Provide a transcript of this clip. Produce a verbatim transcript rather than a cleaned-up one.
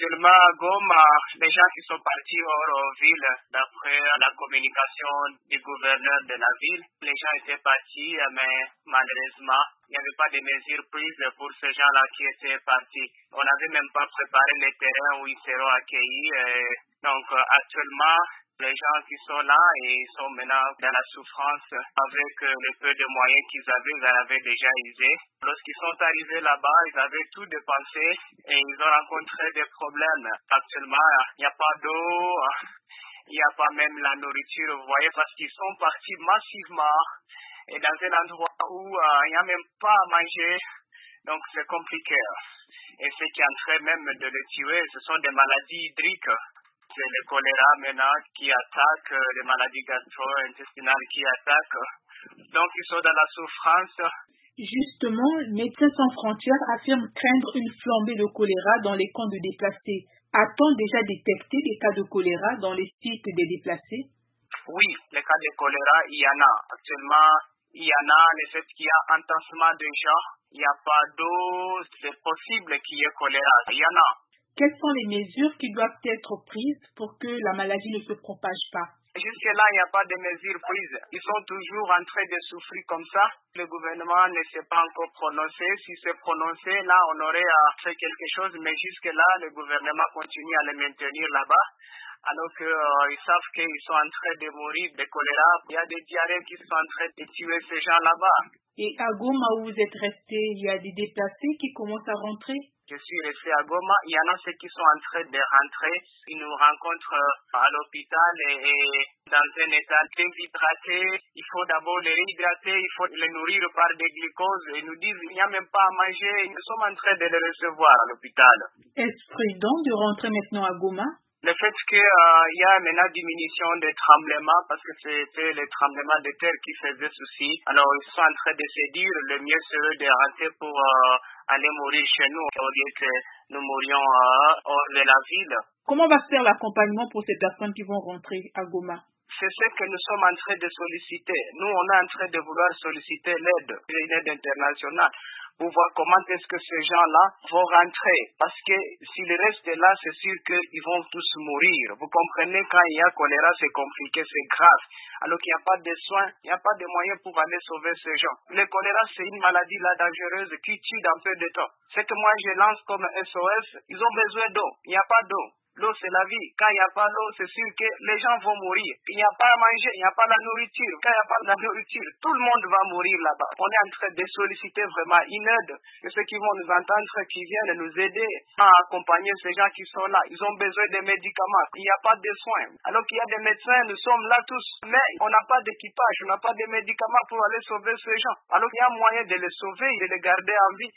Actuellement, à Goma, les gens qui sont partis hors ville, d'après la communication du gouverneur de la ville, les gens étaient partis, mais malheureusement, il n'y avait pas de mesures prises pour ces gens-là qui étaient partis. On n'avait même pas préparé les terrains où ils seront accueillis. Et donc, actuellement, les gens qui sont là et ils sont maintenant dans la souffrance avec le peu de moyens qu'ils avaient, ils en avaient déjà usé. Lorsqu'ils sont arrivés là-bas, ils avaient tout dépensé et ils ont rencontré des problèmes. Actuellement, il n'y a pas d'eau, il n'y a pas même la nourriture, vous voyez, parce qu'ils sont partis massivement et dans un endroit où euh, il n'y a même pas à manger. Donc c'est compliqué. Et ce qui est en train même de les tuer, ce sont des maladies hydriques. C'est le choléra maintenant qui attaque, les maladies gastro-intestinales qui attaquent. Donc ils sont dans la souffrance. Justement, Médecins sans frontières affirme craindre une flambée de choléra dans les camps de déplacés. A-t-on déjà détecté des cas de choléra dans les sites des déplacés? Oui, les cas de choléra, il y en a. Actuellement, il y en a. Le fait qu'il y a un tassement de gens, il n'y a pas d'eau, c'est possible qu'il y ait choléra. Il y en a. Quelles sont les mesures qui doivent être prises pour que la maladie ne se propage pas? Jusque-là, il n'y a pas de mesures prises. Ils sont toujours en train de souffrir comme ça. Le gouvernement ne s'est pas encore prononcé. S'il s'est prononcé, là, on aurait fait quelque chose. Mais jusque-là, le gouvernement continue à les maintenir là-bas. Alors qu'ils euh, savent qu'ils sont en train de mourir de choléra. Il y a des diarrhées qui sont en train de tuer ces gens là-bas. Et à Goma, où vous êtes resté, il y a des déplacés qui commencent à rentrer? Je suis resté à Goma. Il y en a ceux qui sont en train de rentrer. Ils nous rencontrent à l'hôpital et, et dans un état déshydraté. Il faut d'abord les réhydrater, il faut les nourrir par des glucoses. Ils nous disent qu'il n'y a même pas à manger. Nous sommes en train de les recevoir à l'hôpital. Est-ce prudent de rentrer maintenant à Goma? Le fait qu'il euh, y a maintenant diminution des tremblements, parce que c'était les tremblements de terre qui faisaient souci. Alors, ils sont en train de se dire, le mieux serait de rentrer pour euh, aller mourir chez nous, au lieu que nous mourions euh, hors de la ville. Comment va se faire l'accompagnement pour ces personnes qui vont rentrer à Goma? C'est ce que nous sommes en train de solliciter. Nous, on est en train de vouloir solliciter l'aide, une aide internationale, pour voir comment est-ce que ces gens-là vont rentrer. Parce que s'ils restent là, c'est sûr qu'ils vont tous mourir. Vous comprenez, quand il y a choléra, c'est compliqué, c'est grave. Alors qu'il n'y a pas de soins, il n'y a pas de moyens pour aller sauver ces gens. Le choléra, c'est une maladie là dangereuse qui tue dans peu de temps. Ce que moi je lance comme S O S, ils ont besoin d'eau. Il n'y a pas d'eau. L'eau, c'est la vie. Quand il n'y a pas d'eau, c'est sûr que les gens vont mourir. Il n'y a pas à manger, il n'y a pas la nourriture. Quand il n'y a pas de la nourriture, tout le monde va mourir là-bas. On est en train de solliciter vraiment une aide. Et ceux qui vont nous entendre, qui viennent nous aider à accompagner ces gens qui sont là. Ils ont besoin de médicaments. Il n'y a pas de soins. Alors qu'il y a des médecins, nous sommes là tous. Mais on n'a pas d'équipage, on n'a pas de médicaments pour aller sauver ces gens. Alors qu'il y a moyen de les sauver et de les garder en vie.